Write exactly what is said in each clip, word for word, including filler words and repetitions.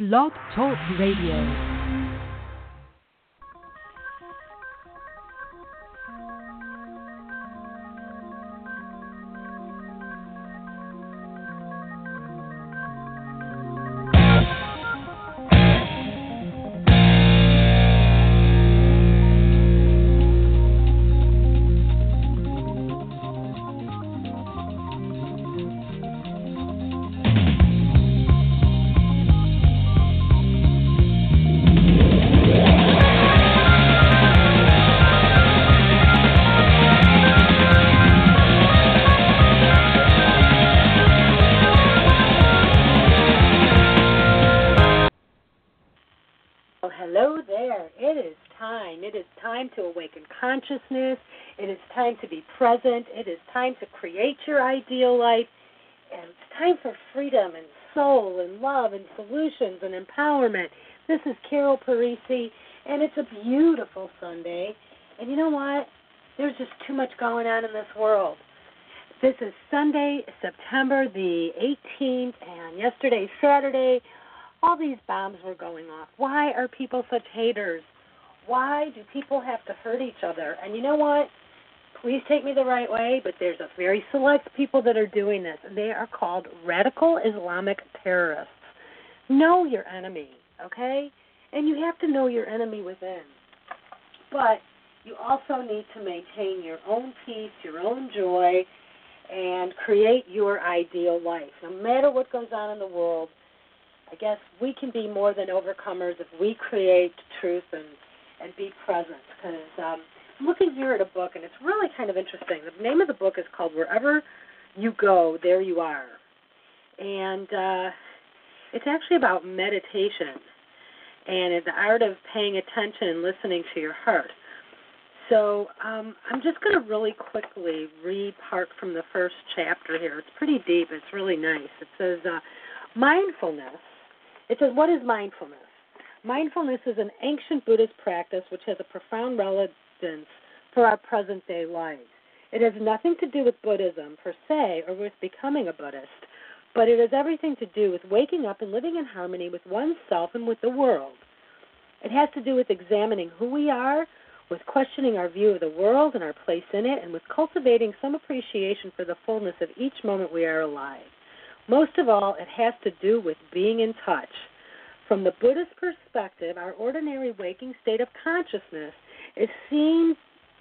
Blog Talk Radio. Consciousness. It is time to be present. It is time to create your ideal life. And it's time for freedom and soul and love and solutions and empowerment. This is Carol Parisi, and it's a beautiful Sunday. And you know what? There's just too much going on in this world. This is Sunday, September the eighteenth, and yesterday, Saturday, all these bombs were going off. Why are people such haters? Why do people have to hurt each other? And you know what? Please take me the right way, but there's a very select people that are doing this. They are called radical Islamic terrorists. Know your enemy, okay? And you have to know your enemy within. But you also need to maintain your own peace, your own joy, and create your ideal life. No matter what goes on in the world, I guess we can be more than overcomers if we create truth and and be present, because um, I'm looking here at a book, and it's really kind of interesting. The name of the book is called Wherever You Go, There You Are, and uh, it's actually about meditation and the art of paying attention and listening to your heart. So um, I'm just going to really quickly read part from the first chapter here. It's pretty deep. It's really nice. It says, uh, mindfulness. It says, what is mindfulness? Mindfulness is an ancient Buddhist practice which has a profound relevance for our present-day lives. It has nothing to do with Buddhism per se or with becoming a Buddhist, but it has everything to do with waking up and living in harmony with oneself and with the world. It has to do with examining who we are, with questioning our view of the world and our place in it, and with cultivating some appreciation for the fullness of each moment we are alive. Most of all, it has to do with being in touch. From the Buddhist perspective, our ordinary waking state of consciousness is seen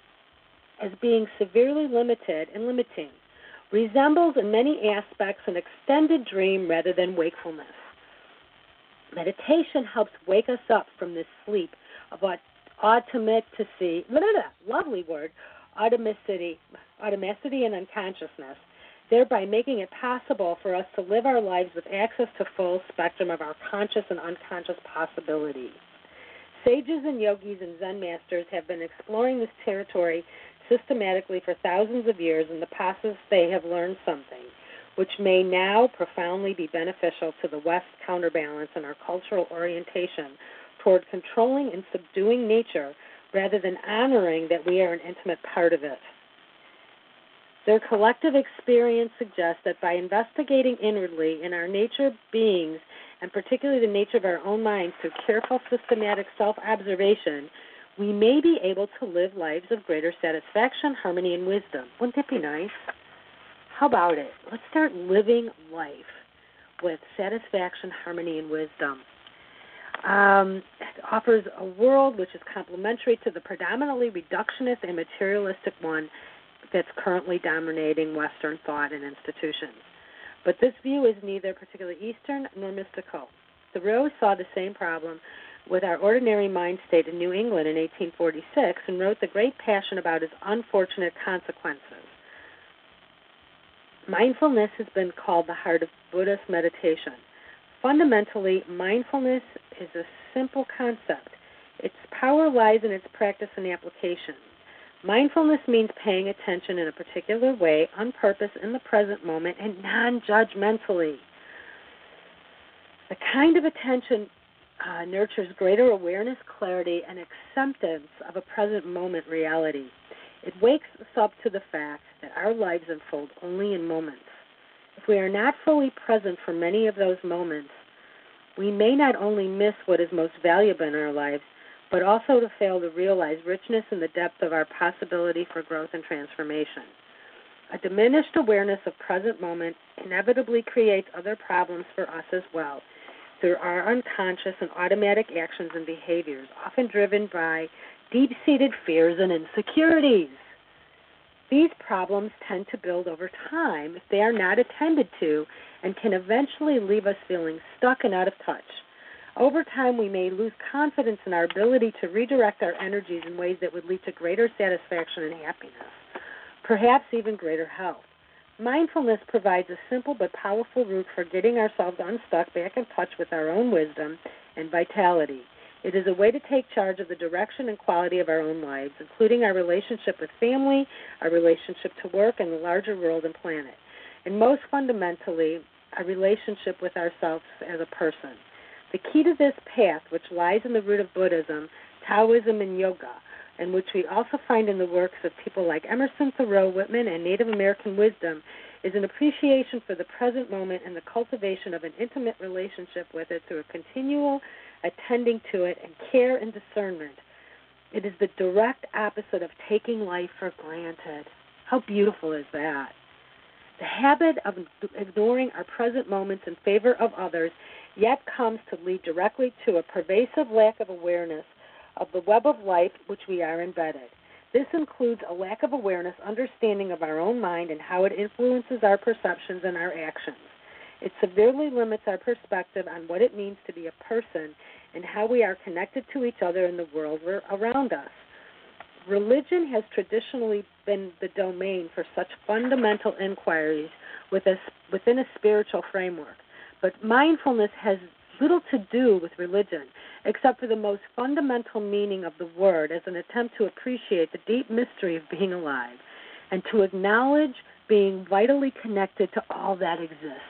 as being severely limited and limiting, resembles in many aspects an extended dream rather than wakefulness. Meditation helps wake us up from this sleep of automaticity, blah, blah, blah, lovely word, automaticity, automaticity and unconsciousness, thereby making it possible for us to live our lives with access to full spectrum of our conscious and unconscious possibilities. Sages and yogis and Zen masters have been exploring this territory systematically for thousands of years. In the process, they have learned something which may now profoundly be beneficial to the West's counterbalance in our cultural orientation toward controlling and subduing nature rather than honoring that we are an intimate part of it. Their collective experience suggests that by investigating inwardly in our nature beings, and particularly the nature of our own minds through careful, systematic self-observation, we may be able to live lives of greater satisfaction, harmony, and wisdom. Wouldn't it be nice? How about it? Let's start living life with satisfaction, harmony, and wisdom. Um, it offers a world which is complementary to the predominantly reductionist and materialistic one that's currently dominating Western thought and institutions. But this view is neither particularly Eastern nor mystical. Thoreau saw the same problem with our ordinary mind state in New England in eighteen forty-six and wrote The Great Passion about its unfortunate consequences. Mindfulness has been called the heart of Buddhist meditation. Fundamentally, mindfulness is a simple concept. Its power lies in its practice and application. Mindfulness means paying attention in a particular way, on purpose, in the present moment, and non-judgmentally. The kind of attention uh, nurtures greater awareness, clarity, and acceptance of a present moment reality. It wakes us up to the fact that our lives unfold only in moments. If we are not fully present for many of those moments, we may not only miss what is most valuable in our lives, but also to fail to realize richness and the depth of our possibility for growth and transformation. A diminished awareness of present moment inevitably creates other problems for us as well through our unconscious and automatic actions and behaviors, often driven by deep-seated fears and insecurities. These problems tend to build over time if they are not attended to and can eventually leave us feeling stuck and out of touch. Over time, we may lose confidence in our ability to redirect our energies in ways that would lead to greater satisfaction and happiness, perhaps even greater health. Mindfulness provides a simple but powerful route for getting ourselves unstuck, back in touch with our own wisdom and vitality. It is a way to take charge of the direction and quality of our own lives, including our relationship with family, our relationship to work, and the larger world and planet. And most fundamentally, our relationship with ourselves as a person. The key to this path, which lies in the root of Buddhism, Taoism, and yoga, and which we also find in the works of people like Emerson, Thoreau, Whitman, and Native American wisdom, is an appreciation for the present moment and the cultivation of an intimate relationship with it through a continual attending to it and care and discernment. It is the direct opposite of taking life for granted. How beautiful is that? The habit of ignoring our present moments in favor of others yet comes to lead directly to a pervasive lack of awareness of the web of life which we are embedded. This includes a lack of awareness, understanding of our own mind and how it influences our perceptions and our actions. It severely limits our perspective on what it means to be a person and how we are connected to each other in the world around us. Religion has traditionally been the domain for such fundamental inquiries within a spiritual framework, but mindfulness has little to do with religion, except for the most fundamental meaning of the word as an attempt to appreciate the deep mystery of being alive and to acknowledge being vitally connected to all that exists.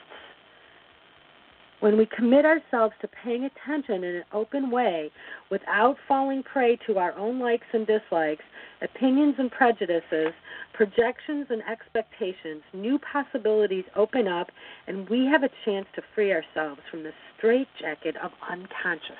When we commit ourselves to paying attention in an open way without falling prey to our own likes and dislikes, opinions and prejudices, projections and expectations, new possibilities open up, and we have a chance to free ourselves from the straitjacket of unconsciousness.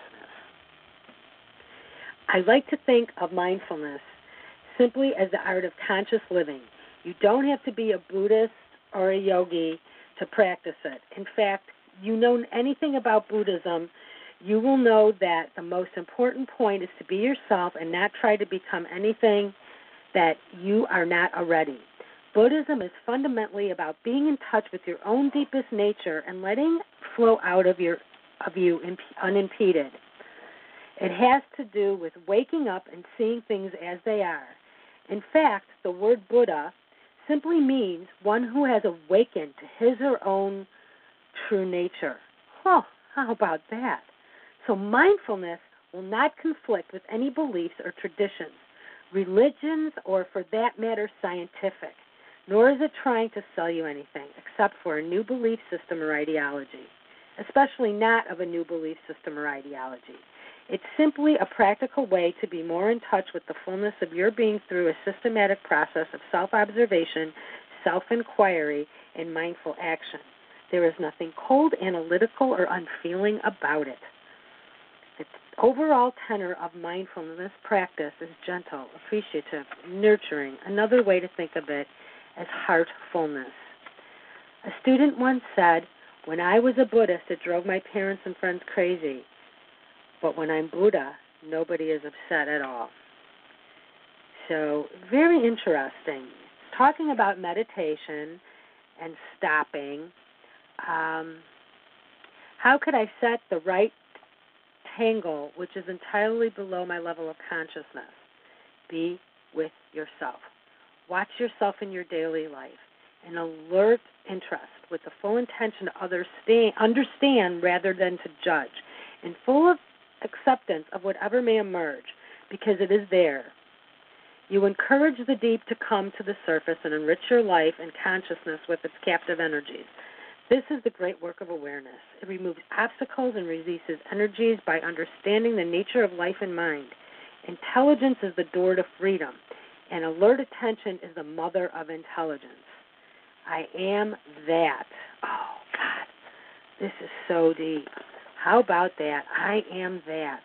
I like to think of mindfulness simply as the art of conscious living. You don't have to be a Buddhist or a yogi to practice it. In fact, you know anything about Buddhism, you will know that the most important point is to be yourself and not try to become anything that you are not already. Buddhism is fundamentally about being in touch with your own deepest nature and letting flow out of your of you unimpeded. It has to do with waking up and seeing things as they are. In fact, the word Buddha simply means one who has awakened to his or own true nature. Oh, how about that? So mindfulness will not conflict with any beliefs or traditions, religions, or for that matter, scientific, nor is it trying to sell you anything except for a new belief system or ideology, especially not of a new belief system or ideology. It's simply a practical way to be more in touch with the fullness of your being through a systematic process of self-observation, self-inquiry, and mindful action. There is nothing cold, analytical, or unfeeling about it. The overall tenor of mindfulness practice is gentle, appreciative, nurturing. Another way to think of it as heartfulness. A student once said, "When I was a Buddhist, it drove my parents and friends crazy. But when I'm Buddha, nobody is upset at all." So, very interesting. Talking about meditation and stopping. Um, how could I set the right tangle, which is entirely below my level of consciousness? Be with yourself. Watch yourself in your daily life. An alert interest with the full intention to understand, understand rather than to judge, and full of acceptance of whatever may emerge, because it is there. You encourage the deep to come to the surface and enrich your life and consciousness with its captive energies. This is the great work of awareness. It removes obstacles and releases energies by understanding the nature of life and mind. Intelligence is the door to freedom, and alert attention is the mother of intelligence. I am that. Oh, God, this is so deep. How about that? I am that.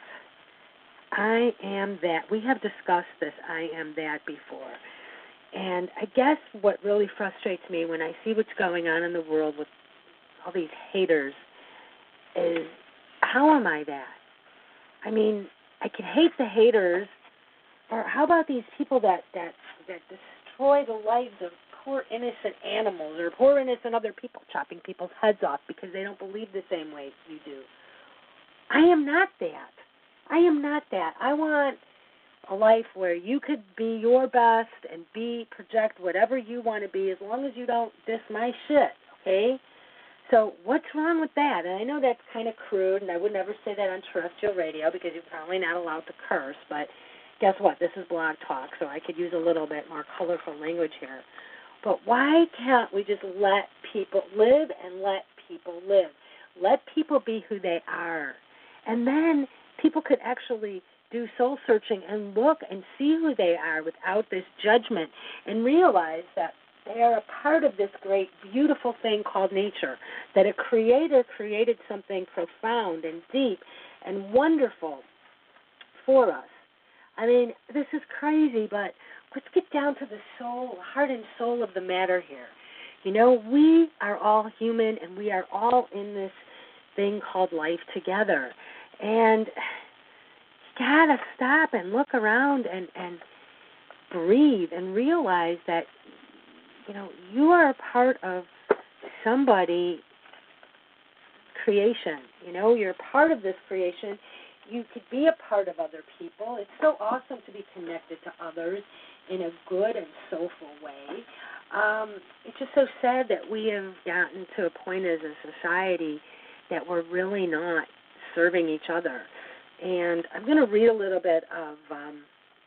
I am that. We have discussed this I am that before. And I guess what really frustrates me when I see what's going on in the world with all these haters is, how am I that? I mean, I can hate the haters, or how about these people that, that, that destroy the lives of poor innocent animals or poor innocent other people, chopping people's heads off because they don't believe the same way you do. I am not that. I am not that. I want a life where you could be your best and be project whatever you want to be as long as you don't diss my shit, okay? So what's wrong with that? And I know that's kind of crude, and I would never say that on terrestrial radio because you're probably not allowed to curse, but guess what? This is Blog Talk, so I could use a little bit more colorful language here. But why can't we just let people live and let people live? Let people be who they are. And then people could actually do soul searching and look and see who they are without this judgment and realize that they are a part of this great, beautiful thing called nature, that a creator created something profound and deep and wonderful for us. I mean, this is crazy, but let's get down to the soul, heart and soul of the matter here. You know, we are all human, and we are all in this thing called life together. And you got to stop and look around and, and breathe and realize that, you know, you are a part of somebody's creation. You know, you're a part of this creation. You could be a part of other people. It's so awesome to be connected to others in a good and soulful way. Um, it's just so sad that we have gotten to a point as a society that we're really not serving each other. And I'm going to read a little bit of um,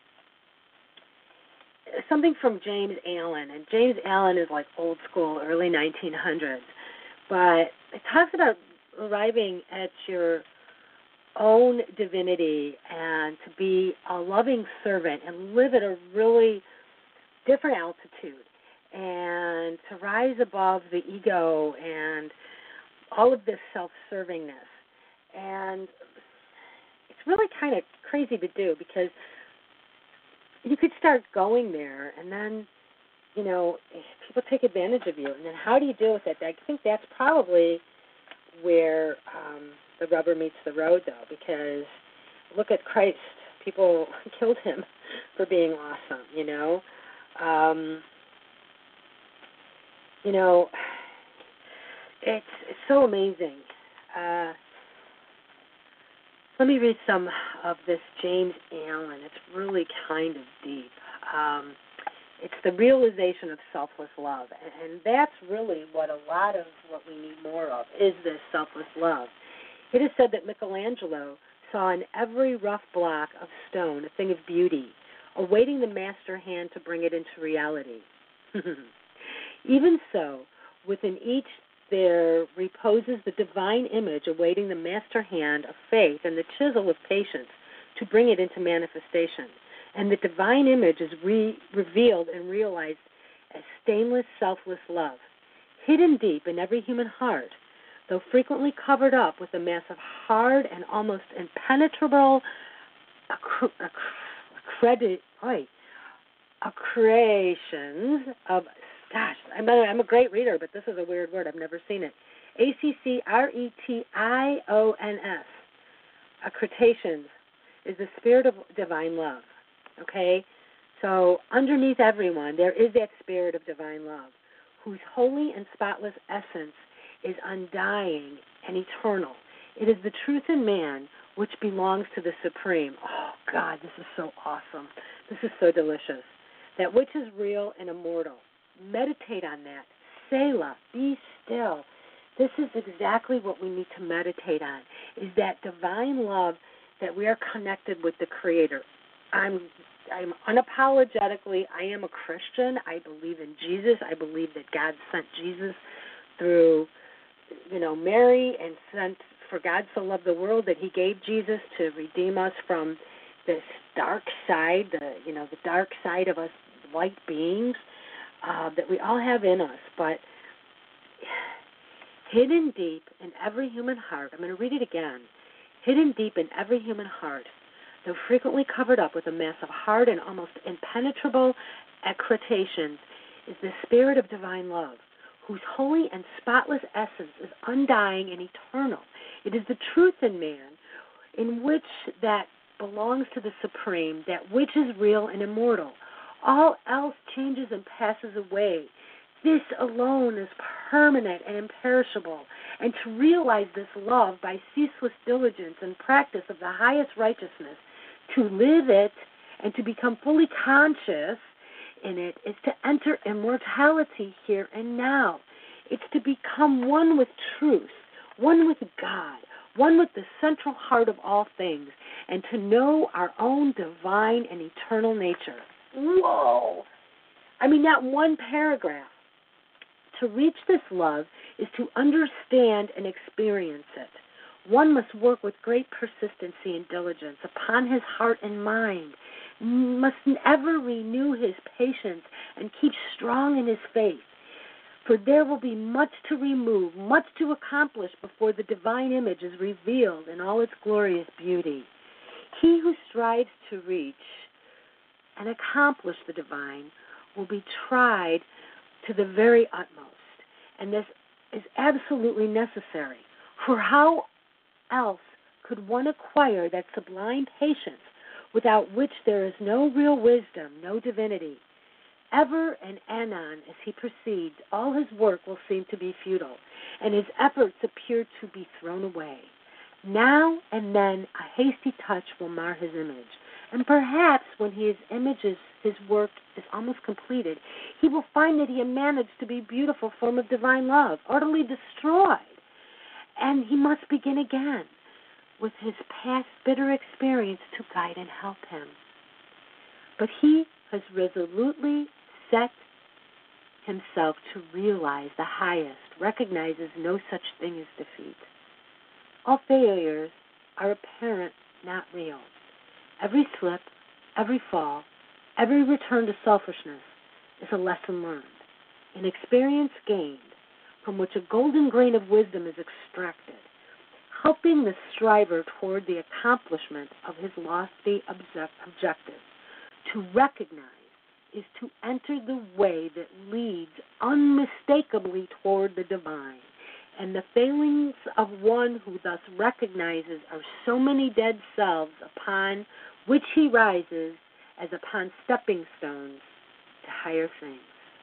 something from James Allen. And James Allen is like old school, early nineteen hundreds. But it talks about arriving at your own divinity and to be a loving servant and live at a really different altitude and to rise above the ego and all of this self-servingness. And it's really kind of crazy to do because you could start going there and then, you know, people take advantage of you. And then how do you deal with it? I think that's probably where um, the rubber meets the road, though, because look at Christ. People killed him for being awesome, you know. Um, you know, it's, it's so amazing. Uh, let me read some of this James Allen. It's really kind of deep. Um, it's the realization of selfless love, and, and that's really what a lot of what we need more of is this selfless love. It is said that Michelangelo saw in every rough block of stone a thing of beauty, awaiting the master hand to bring it into reality. Even so, within each there reposes the divine image awaiting the master hand of faith and the chisel of patience to bring it into manifestation. And the divine image is re- revealed and realized as stainless, selfless love, hidden deep in every human heart, though frequently covered up with a mass of hard and almost impenetrable accre- accredit, oy, accretions of, gosh, I'm a, I'm a great reader, but this is a weird word. I've never seen it. A C C R E T I O N S, accretations, is the spirit of divine love, okay? So underneath everyone, there is that spirit of divine love, whose holy and spotless essence is undying and eternal. It is the truth in man which belongs to the Supreme. Oh, God, this is so awesome. This is so delicious. That which is real and immortal. Meditate on that. Selah, be still. This is exactly what we need to meditate on, is that divine love that we are connected with the Creator. I'm I'm unapologetically, I am a Christian. I believe in Jesus. I believe that God sent Jesus through, you know, Mary, and sent for God so loved the world that he gave Jesus to redeem us from this dark side, the you know, the dark side of us light beings uh, that we all have in us. But Hidden deep in every human heart, I'm going to read it again. Hidden deep in every human heart, though frequently covered up with a mass of hard and almost impenetrable accretions, is the spirit of divine love, whose holy and spotless essence is undying and eternal. It is the truth in man, in which that belongs to the supreme, that which is real and immortal. All else changes and passes away. This alone is permanent and imperishable. And to realize this love by ceaseless diligence and practice of the highest righteousness, to live it and to become fully conscious in it, is to enter immortality here and now. It's to become one with truth, one with God, one with the central heart of all things, and to know our own divine and eternal nature. Whoa! I mean, that one paragraph. To reach this love is to understand and experience it. One must work with great persistency and diligence upon his heart and mind, must ever renew his patience and keep strong in his faith. For there will be much to remove, much to accomplish before the divine image is revealed in all its glorious beauty. He who strives to reach and accomplish the divine will be tried to the very utmost. And this is absolutely necessary. For how else could one acquire that sublime patience without which there is no real wisdom, no divinity? Ever and anon, as he proceeds, all his work will seem to be futile, and his efforts appear to be thrown away. Now and then a hasty touch will mar his image, and perhaps when his image is, his work is almost completed, he will find that he had managed to be a beautiful form of divine love, utterly destroyed, and he must begin again with his past bitter experience to guide and help him. But he has resolutely set himself to realize the highest, recognizes no such thing as defeat. All failures are apparent, not real. Every slip, every fall, every return to selfishness is a lesson learned, an experience gained from which a golden grain of wisdom is extracted, helping the striver toward the accomplishment of his lofty objective. To recognize is to enter the way that leads unmistakably toward the divine, and the failings of one who thus recognizes are so many dead selves upon which he rises as upon stepping stones to higher things.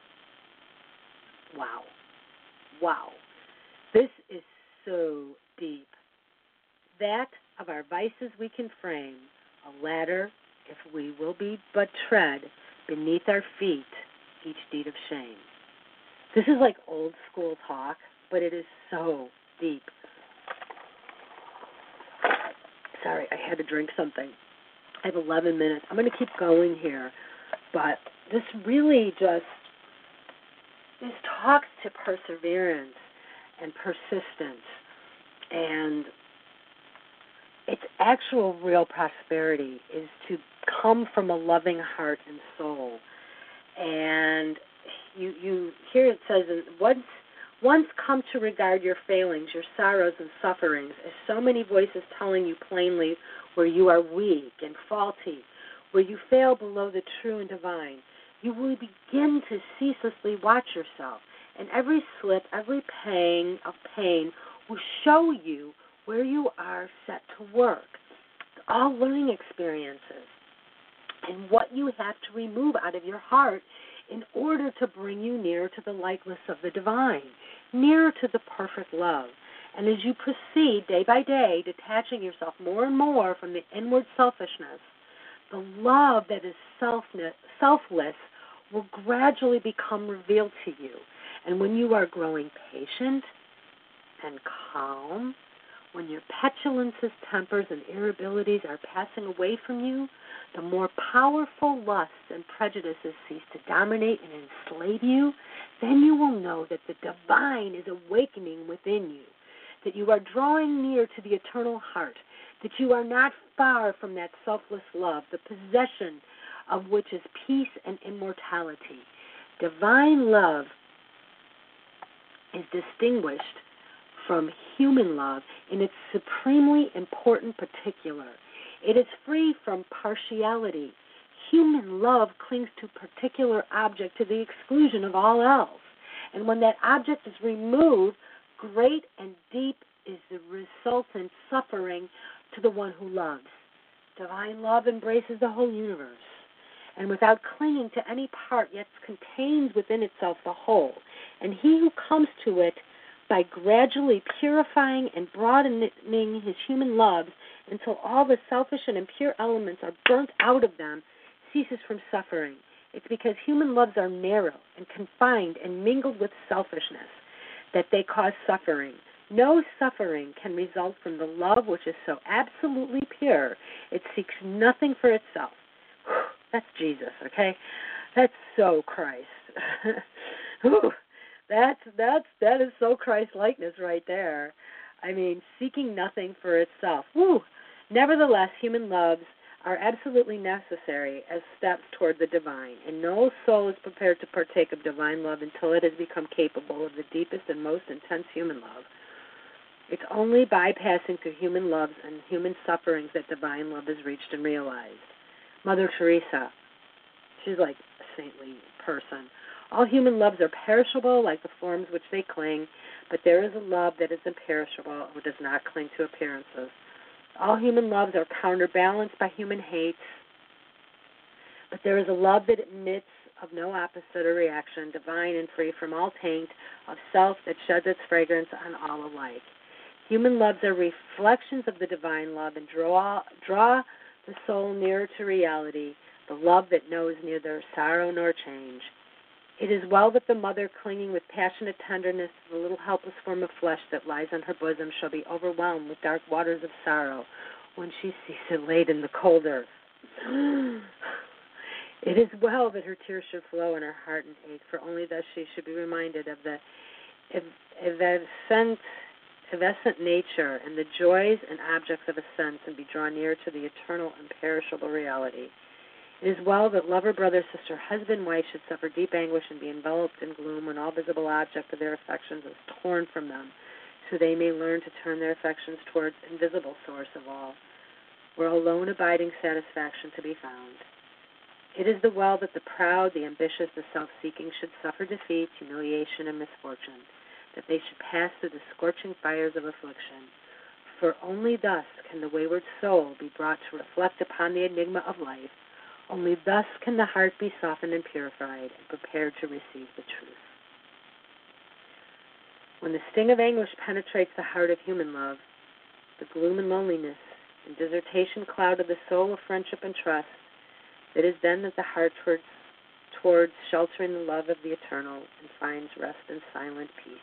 Wow. Wow. This is so deep. That of our vices we can frame, a ladder, if we will be but tread beneath our feet each deed of shame. This is like old school talk, but it is so deep. Sorry, I had to drink something. I have eleven minutes. I'm going to keep going here, but this really just, this talks to perseverance and persistence, and its actual real prosperity is to come from a loving heart and soul. And you you here it says, once once come to regard your failings, your sorrows and sufferings, as so many voices telling you plainly where you are weak and faulty, where you fail below the true and divine, you will begin to ceaselessly watch yourself, and every slip, every pang of pain will show you where you are set to work. All learning experiences, and what you have to remove out of your heart in order to bring you nearer to the likeness of the divine, nearer to the perfect love. And as you proceed day by day, detaching yourself more and more from the inward selfishness, the love that is selfness, selfless will gradually become revealed to you. And when you are growing patient and calm, when your petulances, tempers, and irritabilities are passing away from you, the more powerful lusts and prejudices cease to dominate and enslave you, then you will know that the divine is awakening within you, that you are drawing near to the eternal heart, that you are not far from that selfless love, the possession of which is peace and immortality. Divine love is distinguished from human love in its supremely important particular. It is free from partiality. Human love clings to a particular object to the exclusion of all else. And when that object is removed, great and deep is the resultant suffering to the one who loves. Divine love embraces the whole universe, and without clinging to any part, yet contains within itself the whole. And he who comes to it by gradually purifying and broadening his human loves until all the selfish and impure elements are burnt out of them, ceases from suffering. It's because human loves are narrow and confined and mingled with selfishness that they cause suffering. No suffering can result from the love which is so absolutely pure. It seeks nothing for itself. That's Jesus, okay? That's so Christ. that's that's that is so Christ-likeness right there. I mean, seeking nothing for itself. Woo! Nevertheless, human loves are absolutely necessary as steps toward the divine, and no soul is prepared to partake of divine love until it has become capable of the deepest and most intense human love. It's only by passing through human loves and human sufferings that divine love is reached and realized. Mother Teresa, she's like a saintly person. All human loves are perishable, like the forms which they cling, but there is a love that is imperishable, who does not cling to appearances. All human loves are counterbalanced by human hates, but there is a love that admits of no opposite or reaction, divine and free from all taint of self, that sheds its fragrance on all alike. Human loves are reflections of the divine love and draw draw the soul nearer to reality, the love that knows neither sorrow nor change. It is well that the mother, clinging with passionate tenderness to the little helpless form of flesh that lies on her bosom, shall be overwhelmed with dark waters of sorrow when she sees it laid in the cold earth. It is well that her tears should flow in her heart and ache, for only thus she should be reminded of the evanescent, evanescent nature and the joys and objects of a sense, and be drawn near to the eternal, imperishable reality. It is well that lover, brother, sister, husband, wife should suffer deep anguish and be enveloped in gloom when all visible object of their affections is torn from them, so they may learn to turn their affections towards invisible source of all, where alone abiding satisfaction to be found. It is the well that the proud, the ambitious, the self-seeking should suffer defeat, humiliation, and misfortune, that they should pass through the scorching fires of affliction, for only thus can the wayward soul be brought to reflect upon the enigma of life. Only thus can the heart be softened and purified and prepared to receive the truth. When the sting of anguish penetrates the heart of human love, the gloom and loneliness and dissertation cloud of the soul of friendship and trust, it is then that the heart towards, towards sheltering the love of the eternal and finds rest in silent peace.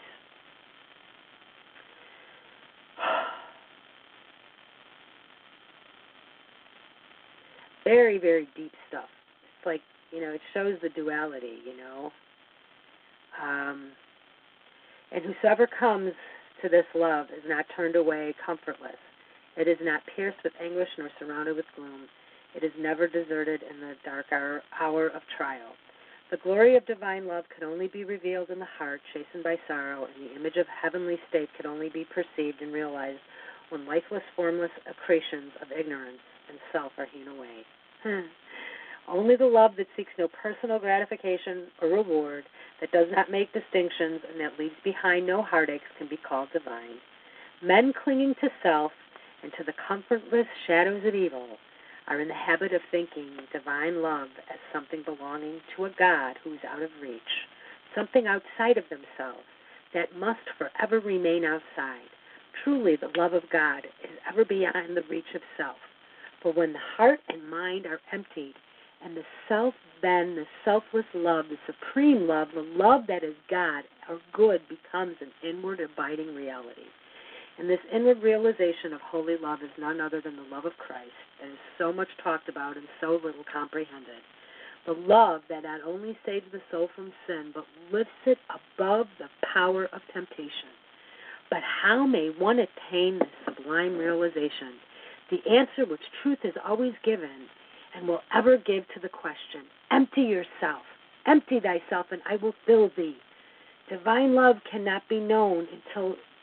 Very, very deep stuff. It's like, you know, it shows the duality, you know. Um, and whosoever comes to this love is not turned away comfortless. It is not pierced with anguish nor surrounded with gloom. It is never deserted in the dark hour, hour of trial. The glory of divine love could only be revealed in the heart, chastened by sorrow, and the image of heavenly state could only be perceived and realized when lifeless, formless accretions of ignorance and self are hewn away. Hmm. Only the love that seeks no personal gratification or reward, that does not make distinctions, and that leaves behind no heartaches can be called divine. Men clinging to self and to the comfortless shadows of evil are in the habit of thinking divine love as something belonging to a God who is out of reach, something outside of themselves that must forever remain outside. Truly, the love of God is ever beyond the reach of self. For when the heart and mind are emptied, and the self, then the selfless love, the supreme love, the love that is God or good, becomes an inward abiding reality. And this inward realization of holy love is none other than the love of Christ that is so much talked about and so little comprehended. The love that not only saves the soul from sin, but lifts it above the power of temptation. But how may one attain this sublime realization? The answer which truth has always given and will ever give to the question, empty yourself, empty thyself, and I will fill thee. Divine love cannot be known until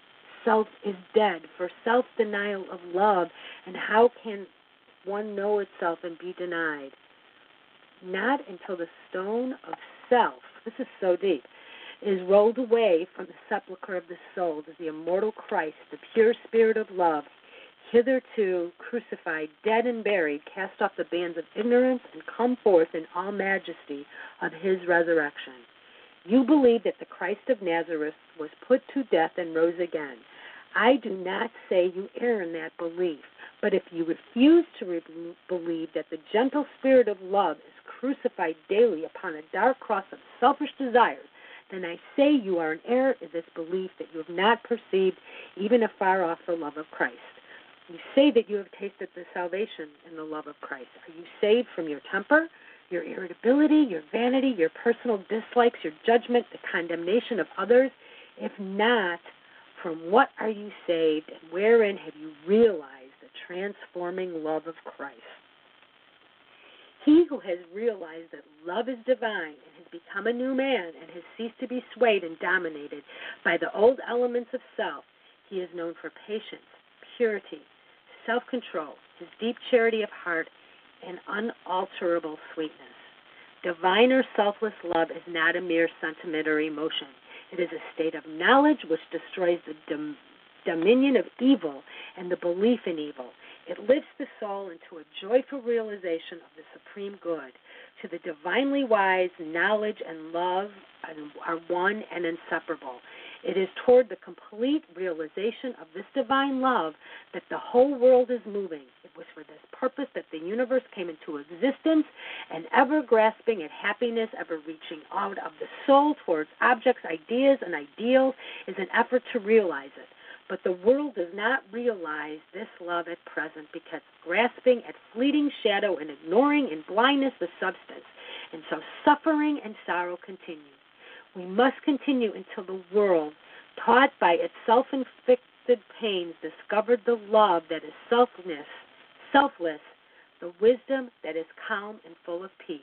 self is dead, for self-denial of love. And how can one know itself and be denied? Not until the stone of self, this is so deep, is rolled away from the sepulchre of the soul, does the immortal Christ, the pure spirit of love, hitherto crucified, dead and buried, cast off the bands of ignorance and come forth in all majesty of his resurrection. You believe that the Christ of Nazareth was put to death and rose again. I do not say you err in that belief, but if you refuse to re- believe that the gentle spirit of love is crucified daily upon a dark cross of selfish desires, then I say you are in error in this belief that you have not perceived even afar off the love of Christ. You say that you have tasted the salvation in the love of Christ. Are you saved from your temper, your irritability, your vanity, your personal dislikes, your judgment, the condemnation of others? If not, from what are you saved, and wherein have you realized the transforming love of Christ? He who has realized that love is divine and has become a new man and has ceased to be swayed and dominated by the old elements of self, he is known for patience, purity, self-control, his deep charity of heart, and unalterable sweetness. Divine or selfless love is not a mere sentiment or emotion. It is a state of knowledge which destroys the dom- dominion of evil and the belief in evil. It lifts the soul into a joyful realization of the supreme good. To the divinely wise, knowledge and love are one and inseparable. It is toward the complete realization of this divine love that the whole world is moving. It was for this purpose that the universe came into existence, and ever grasping at happiness, ever reaching out of the soul towards objects, ideas, and ideals is an effort to realize it. But the world does not realize this love at present because grasping at fleeting shadow and ignoring in blindness the substance, and so suffering and sorrow continue. We must continue until the world, taught by its self-inflicted pains, discovered the love that is selfless, selfless, the wisdom that is calm and full of peace.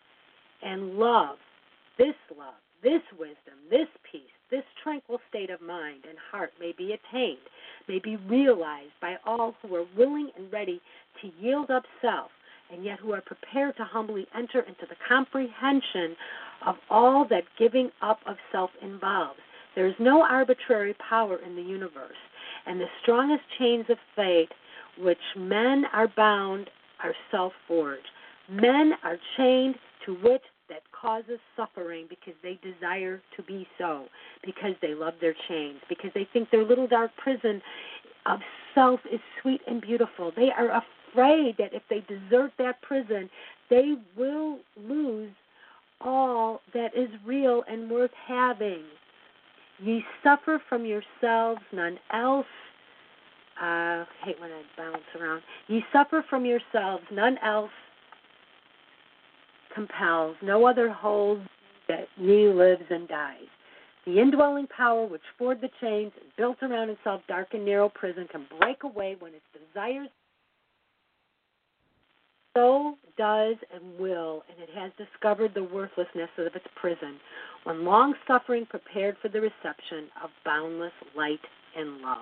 And love, this love, this wisdom, this peace, this tranquil state of mind and heart may be attained, may be realized by all who are willing and ready to yield up self, and yet who are prepared to humbly enter into the comprehension of all that giving up of self involves. There is no arbitrary power in the universe, and the strongest chains of fate which men are bound are self-forged. Men are chained to which that causes suffering because they desire to be so, because they love their chains, because they think their little dark prison of self is sweet and beautiful. They are afraid that if they desert that prison, they will lose all that is real and worth having. Ye suffer from yourselves, none else. Uh, I hate when I bounce around. Ye suffer from yourselves, none else compels, no other holds that ye lives and dies. The indwelling power which forged the chains and built around itself dark and narrow prison can break away when its desires. So does and will, and it has discovered the worthlessness of its prison when long suffering prepared for the reception of boundless light and love.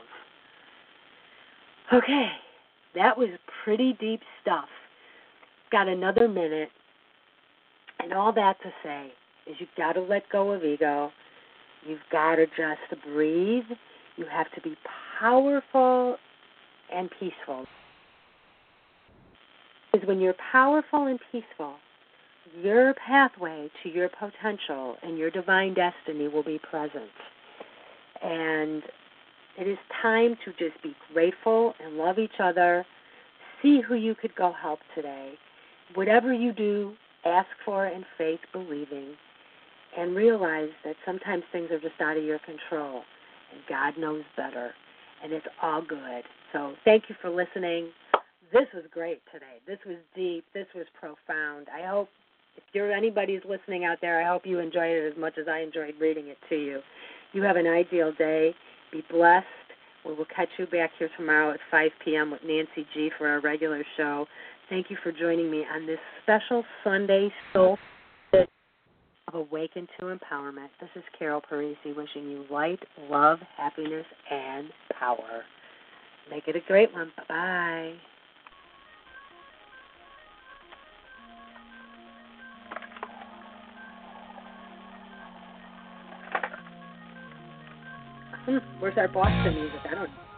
Okay, that was pretty deep stuff. Got another minute. And all that to say is you've got to let go of ego. You've got to just breathe. You have to be powerful and peaceful. Because when you're powerful and peaceful, your pathway to your potential and your divine destiny will be present. And it is time to just be grateful and love each other. See who you could go help today. Whatever you do, ask for in faith, believing, and realize that sometimes things are just out of your control, and God knows better, and it's all good. So thank you for listening. This was great today. This was deep. This was profound. I hope if you're anybody's listening out there, I hope you enjoyed it as much as I enjoyed reading it to you. You have an ideal day. Be blessed. We will catch you back here tomorrow at five p.m. with Nancy G. for our regular show. Thank you for joining me on this special Sunday soul of of Awaken to Empowerment. This is Carol Parisi wishing you light, love, happiness, and power. Make it a great one. Bye-bye. Hmm, where's our Boston music? I don't know.